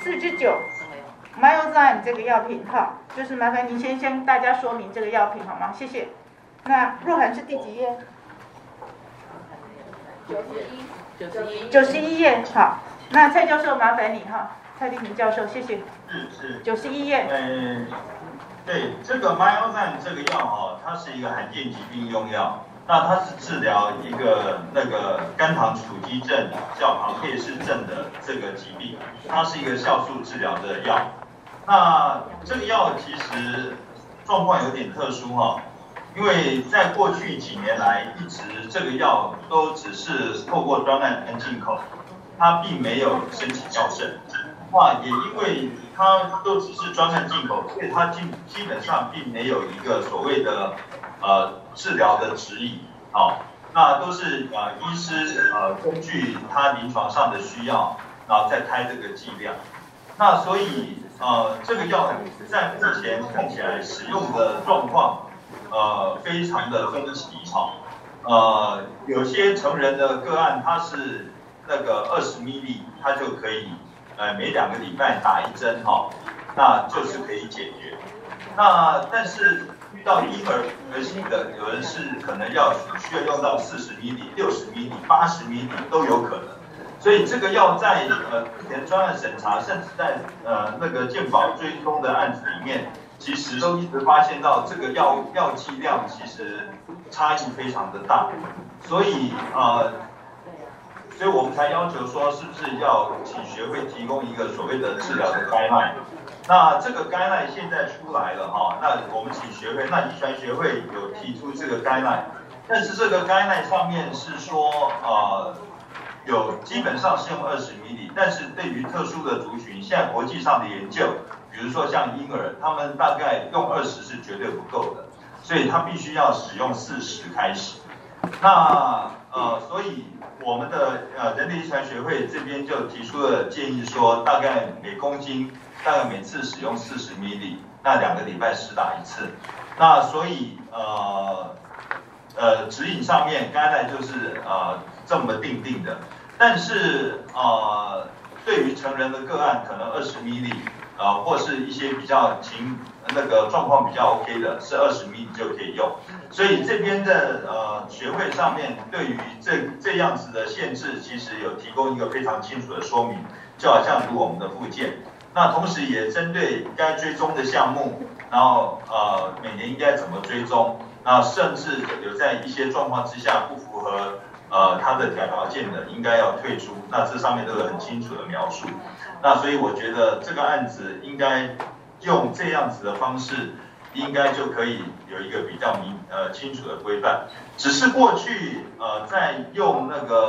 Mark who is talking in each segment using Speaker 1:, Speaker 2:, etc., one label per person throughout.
Speaker 1: 4/9 Myozyme 这个药品哈，就是麻烦您先向大家说明这个药品好吗？谢谢。那若涵是第几页？91页。好，那蔡教授麻烦你哈，蔡立平教授，谢谢。
Speaker 2: 是
Speaker 1: 91页。
Speaker 2: 对，这个 Myozyme 这个药哈，它是一个罕见疾病用药。那它是治疗一个肝糖储积症叫庞佩氏症的这个疾病，它是一个酵素治疗的药。那这个药其实状况有点特殊哈，因为在过去几年来一直这个药都只是透过专案进口，它并没有申请药证。也因为它都只是专案进口，所以它基本上并没有一个所谓的治疗的指引，那都是医师根据他临床上的需要，然后再开这个剂量。那所以这个药在目前看起来使用的状况非常的分歧有些成人的个案它是那个20 ml， 它就可以每2个礼拜打1针那就是可以解决。但是遇到婴儿型的，有人是可能需要用到40 ml、60 ml、80 ml 都有可能。所以这个药在之前专案审查，甚至在那个健保追踪的案子里面，其实都一直发现到这个药剂量其实差异非常的大，所以我们才要求说，是不是要请学会提供一个所谓的治疗的guideline。那这个guideline现在出来了那我们请学会，那遗传学会有提出这个guideline，但是这个guideline上面是说基本上是用20 ml， 但是对于特殊的族群，现在国际上的研究，比如说像婴儿，他们大概用20是绝对不够的，所以他必须要使用40开始。所以我们的人类遗传学会这边就提出了建议说，大概每公斤大概每次使用40 ml， 那2个礼拜施打1次。那所以指引上面刚才就是这么定的，但是对于成人的个案，可能20 ml， 或是一些比较状况比较 OK 的，是20 ml 就可以用。所以这边的学会上面对于这样子的限制，其实有提供一个非常清楚的说明，就好像如我们的附件。那同时也针对该追踪的项目，然后每年应该怎么追踪，那甚至有在一些状况之下不符合它的条件的，应该要退出。那这上面都有很清楚的描述。那所以我觉得这个案子应该用这样子的方式，应该就可以有一个比较清楚的规范。只是过去在用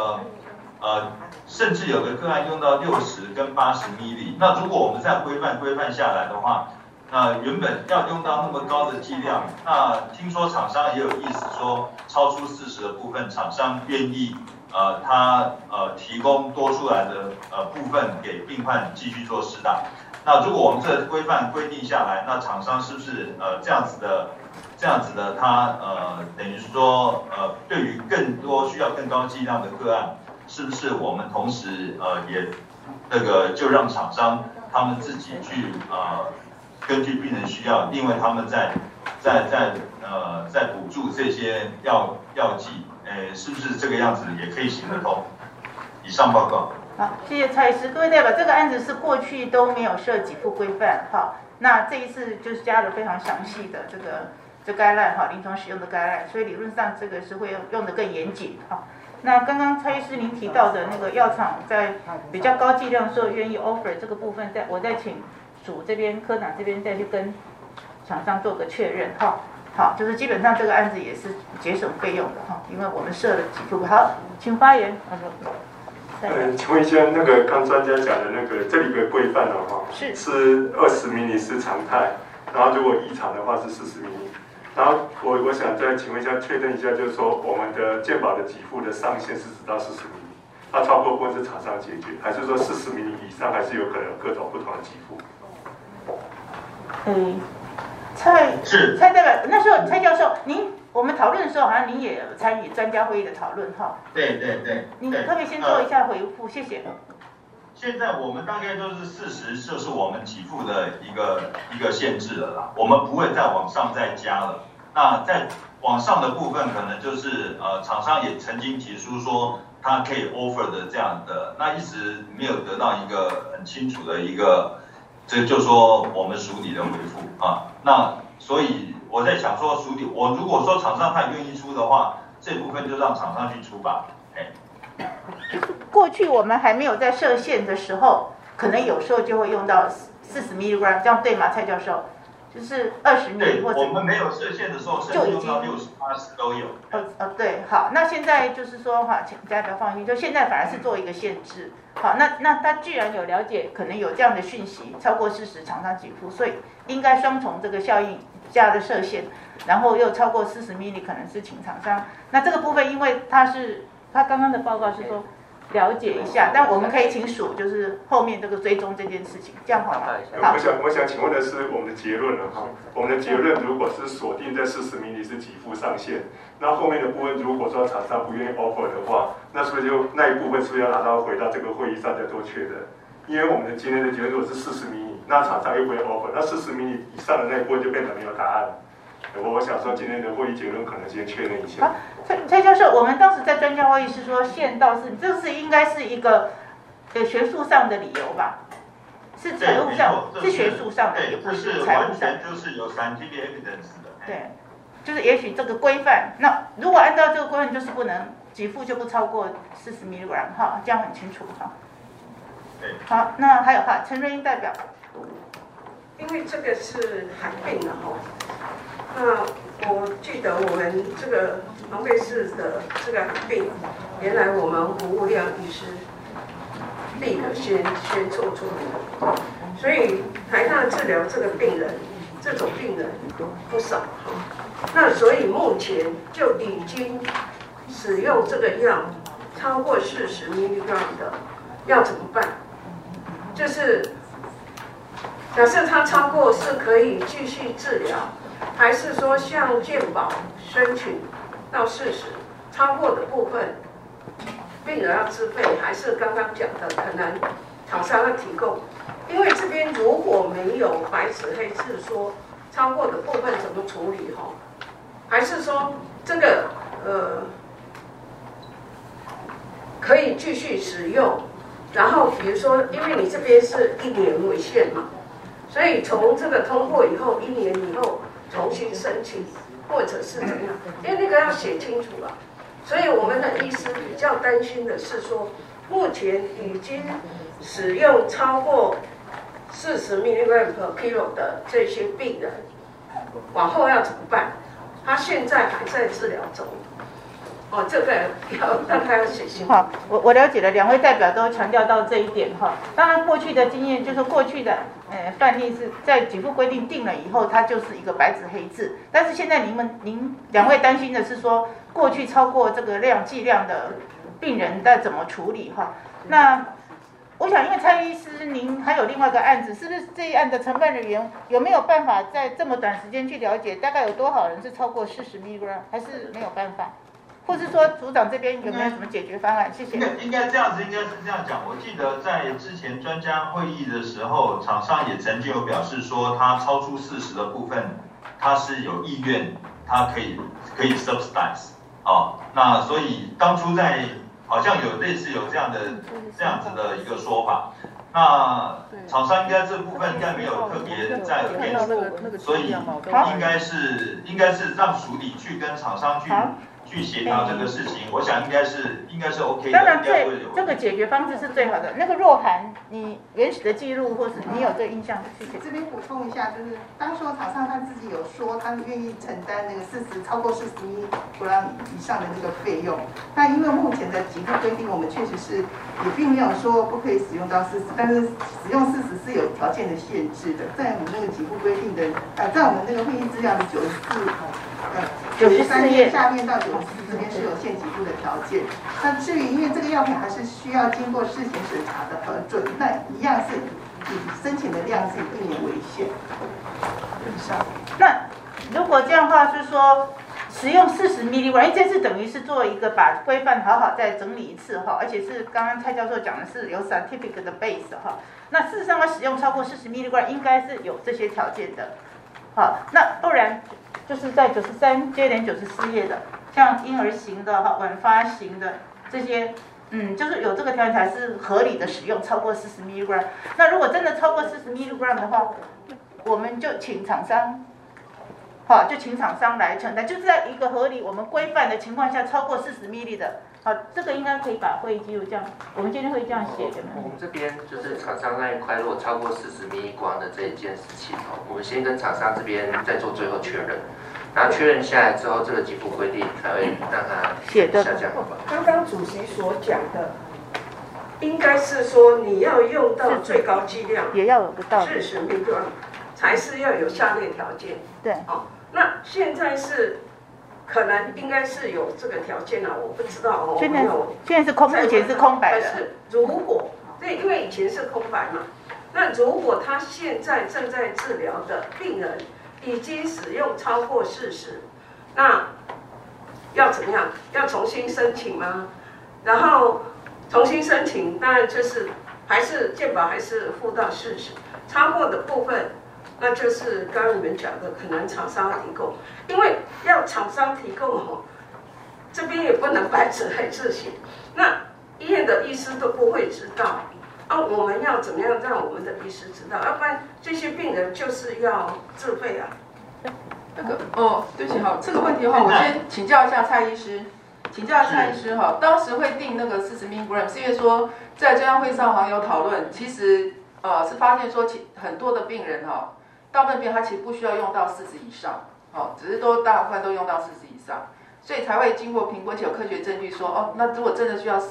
Speaker 2: 甚至有的个案用到60跟80 ml， 那如果我们再规范下来的话，原本要用到那么高的剂量，那听说厂商也有意思说，超出40的部分，厂商愿意他提供多出来的部分给病患继续做施打。那如果我们这规范规定下来，那厂商是不是这样子的他等于说对于更多需要更高剂量的个案，是不是我们同时也就让厂商他们自己去根据病人需要，另外他们再补助这些药剂，是不是这个样子也可以行得通？以上报告。
Speaker 1: 好，谢谢蔡医师。各位代表，这个案子是过去都没有设给付规范，那这一次就是加了非常详细的这guideline临床使用的guideline，所以理论上这个是会用得更严谨那刚刚蔡医师您提到的那个药厂在比较高剂量的时候愿意 offer 这个部分，我再请组这边科长这边再去跟厂商做个确认好，就是基本上这个案子也是节省费用的因为我们设了给付。好，请发言。
Speaker 3: 请问一下，刚专家讲的这里的规范是20 ml 是常态，然后如果异常的话是40 ml。然后我想再请问一下，确认一下，就是说我们的健保的给付的上限是只到40 ml， 它超过部分是厂商解决，还是说40 ml以上还是有可能有各种不同的给付？
Speaker 1: 蔡代表，那时候蔡教授，我们讨论的时候，好像您也有参与专家会议的讨论
Speaker 2: 对。
Speaker 1: 您可不可以先做一下回复？谢谢。
Speaker 2: 现在我们大概就是40，就是我们给付的一个限制了啦，我们不会再往上再加了。那在往上的部分，可能就是厂商也曾经提出说他可以 offer 的这样的，那一直没有得到一个很清楚的一个，这就说我们属理的回复啊。那所以我在想说属理，我如果说厂商他愿意出的话，这部分就让厂商去出吧。
Speaker 1: 过去我们还没有在设限的时候，可能有时候就会用到40 mg， 这样对吗，蔡教授？就是20 mg 或者
Speaker 2: 我们没有设限的时候，甚至用到60、80都有。
Speaker 1: 对，好，那现在就是说哈，请大家不要放心，就现在反而是做一个限制。好，那他既然有了解，可能有这样的讯息，超过40厂商给付，所以应该双重这个效应加的设限，然后又超过40 mg， 可能是请厂商。那这个部分，因为他刚刚的报告是说了解一下，但我们可以请署就是后面这个追踪这件事情，这样好吗？好。
Speaker 3: 我想请问的是我们的结论了哈。我们的结论如果是锁定在40 mg是给付上限，那后面的部分如果说厂商不愿意 offer 的话，那是不是就那一部分是不是要回到这个会议上再做确认？因为我们的今天的结论如果是40 mg，那厂商又不会 offer， 那40 mg以上的那一部分就变成没有答案了。我想说今天的会议结论可能先确认一下。
Speaker 1: 蔡教授，我们当时在专家会议是说限到这是应该是一个学术上的理由吧？是财务上，是学术上的，也不是财务上。
Speaker 2: 就是有 scientific evidence 的。
Speaker 1: 对，就是也许这个规范，那如果按照这个规范，就是不能给付就不超过40 mg， 哈，这样很清楚哈。
Speaker 2: 对。
Speaker 1: 好，那还有哈，陈瑞英代表。
Speaker 4: 因为这个是罕病了哈，那我记得我们这个防卫室的这个罕病，原来我们胡物亮医师立刻先做出来，所以台大治疗这个病人，这种病人不少哈。那所以目前就已经使用这个药超过40 mg 的，要怎么办？就是假设它超过是可以继续治疗，还是说像健保申请到40，超过的部分病人要自费，还是刚刚讲的可能厂商要提供？因为这边如果没有白纸黑字说超过的部分怎么处理哈，还是说这个可以继续使用？然后比如说，因为你这边是1年为限嘛。所以从这个通过以后，1年以后重新申请，或者是怎样？因为那个要写清楚了。所以我们的医师比较担心的是说，目前已经使用超过40 mg/kg 的这些病人，往后要怎么办？他现在还在治疗中。这个要让他要写清楚。
Speaker 1: 好，我了解了，两位代表都强调到这一点哈。当然，过去的经验就是过去的范例是在给付规定定了以后，它就是一个白纸黑字。但是现在您两位担心的是说，过去超过这个剂量的病人该怎么处理哈？那我想，因为蔡医师您还有另外一个案子，是不是这一案的承办人员有没有办法在这么短时间去了解大概有多少人是超过40 mg， 还是没有办法？或是说组长这边有没有什么解决方案？谢谢。
Speaker 2: 应该这样子，应该是这样讲。我记得在之前专家会议的时候，厂商也曾经有表示说，他超出40的部分，他是有意愿，他可以 subsidize 那所以当初在好像有类似有这样子的一个说法。那厂商应该这部分应该没有特别在变数，所以应该是让署理去跟厂商去协调这个事情，我想应该是 OK 的。
Speaker 1: 当然，这个解决方式是最好的。那个若涵，你原始的记录或是你有这个印象？谢谢。
Speaker 5: 这边补充一下，就是当时厂商他自己有说，他愿意承担那个超过40 mg 以上的那个费用。那因为目前的给付规定，我们确实是也并没有说不可以使用到40，但是使用40是有条件的限制的，在我们那个给付规定的在我们那个会议资料的93页下面到94这边是有限给付的条件。那至于因为这个药品还是需要经过事前审查的核准，那一样是以申请的量是以1年为限。
Speaker 1: 那如果这样的话，是说使用40 mg， 因为这次等于是做一个把规范好好再整理一次哈，而且是刚刚蔡教授讲的是有 scientific 的 base 哈。那事实上要使用超过40 mg 应该是有这些条件的，好，那不然就是在93接连94页的，像婴儿型的哈、晚发型的这些。就是有这个条件才是合理的使用超过40 mg。那如果真的超过40 mg 的话，我们就请厂商，好，就请厂商来承担，就是在一个合理我们规范的情况下，超过40 mg 的，好，这个应该可以把会议记录这样，我们今天会这样写的。
Speaker 6: 我们这边就是厂商那一块，如果超过40 mg 的这一件事情哦，我们先跟厂商这边再做最后确认。然后确认下来之后，这个给付规定才会让它下降。
Speaker 4: 刚刚主席所讲的，应该是说你要用到最高剂量，
Speaker 1: 也要有个道理
Speaker 4: 40 mg，才是要有下列条件。
Speaker 1: 对。
Speaker 4: 哦，那现在是可能应该是有这个条件啊，我不知道哦。
Speaker 1: 现在是空，目前是空白的。
Speaker 4: 但是如果对，因为以前是空白嘛，那如果他现在正在治疗的病人。已经使用超过40，那要怎么样？要重新申请吗？然后重新申请，当然就是还是健保还是付到40，超过的部分，那就是刚刚你们讲的，可能厂商提供，因为要厂商提供哦，这边也不能白纸黑字写，那医院的医师都不会知道。我们要怎么样让我们的医师知道？要不然这些病人就是要自费啊。
Speaker 7: 对不起哈，这个问题的话，我先请教一下蔡医师。哈，当时会定那个40 mg， 是因为说在中央会上好像有讨论，其实是发现说很多的病人哈，大部分病人他其实不需要用到40以上，只是都大部分都用到40以上，所以才会经过评估，而且有科学证据说那如果真的需要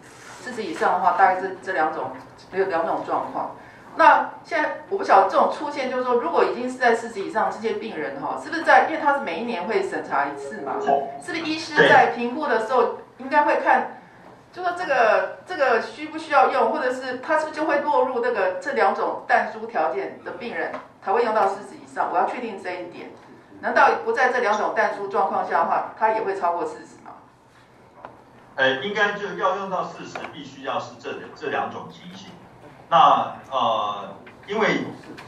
Speaker 7: 40以上的话，大概是这两种状况。那现在我不晓得这种出现，就是说，如果已经是在40以上这些病人哈，是不是因为他是每一年会审查一次嘛？是不是医师在评估的时候应该会看，就说这个需不需要用，或者是他是不是就会落入这两种但书条件的病人才会用到40以上？我要确定这一点。难道不在这两种但书状况下的话，他也会超过40吗？
Speaker 2: 应该就要用到40，必须要是这两种情形。那因为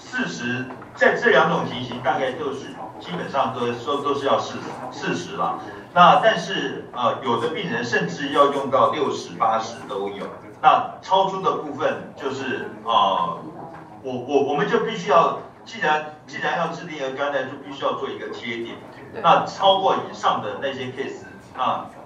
Speaker 2: 40在这两种情形大概都是基本上都是要40了。那但是有的病人甚至要用到60、80都有。那超出的部分就是我们就必须要，既然要制定一个 guideline，就必须要做一个贴点。那超过以上的那些 case，那